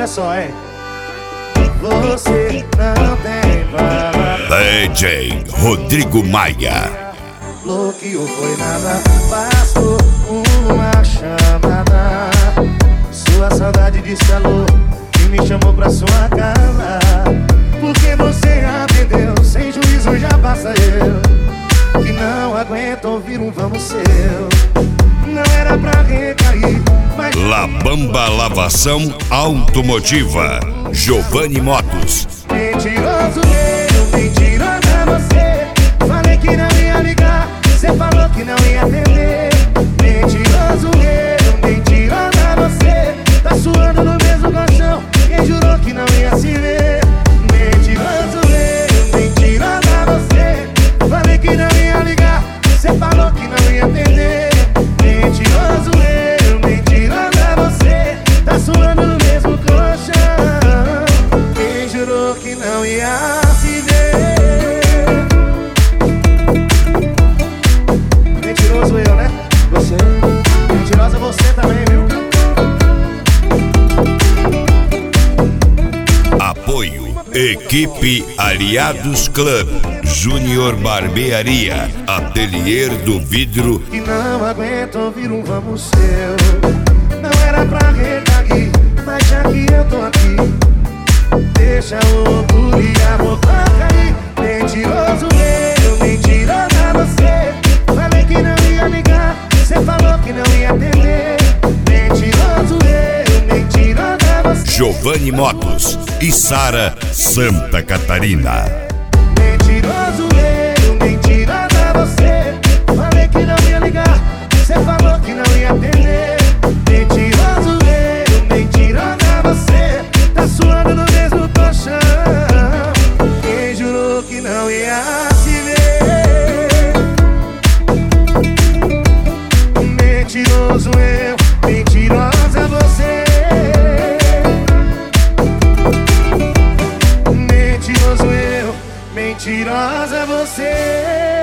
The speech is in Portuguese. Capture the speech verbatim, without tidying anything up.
só, hein? Você não tem valor. D J Rodrigo Maia. Bloqueou, foi nada, bastou uma chamada. Sua saudade disse alô e me chamou pra sua casa. Porque você aprendeu, sem juízo já passa eu, que não aguento ouvir um vamos seu. Não era pra recair, mas... La Bamba Lavação Automotiva, Giovanni Motos. Mentiroso eu, mentirosa você. Falei que não ia ligar, você falou que não ia atender. Mentiroso eu, mentirosa você. Tá suando no mesmo colchão, quem jurou que não ia se ver. Mentiroso eu, mentirosa você. Falei que não ia ligar, você falou que não ia atender. Mentiroso eu, mentirosa você. Tá suando no mesmo colchão, quem jurou que não ia se ver. Mentiroso eu, né? Você. Mentirosa você também, viu? Apoio Equipe Aliados Club, Júnior Barbearia, Atelier do Vidro. E não aguento ouvir um vamos seu. Não era pra recair, mas já que eu tô aqui, deixa o orgulho e a boca cair. Mentiroso eu, mentirosa você. Falei que não ia ligar, você falou que não ia atender. Mentiroso eu, mentirosa você. Giovanni Motos e Sara, Santa Catarina. Mentiroso eu, mentirosa você. Falei que não ia ligar, você falou que não ia atender. Mentiroso eu, mentirosa você. Tá suando no mesmo colchão, quem jurou que não ia se ver. Mentiroso eu, mentirosa você. Mentiroso eu, mentirosa você.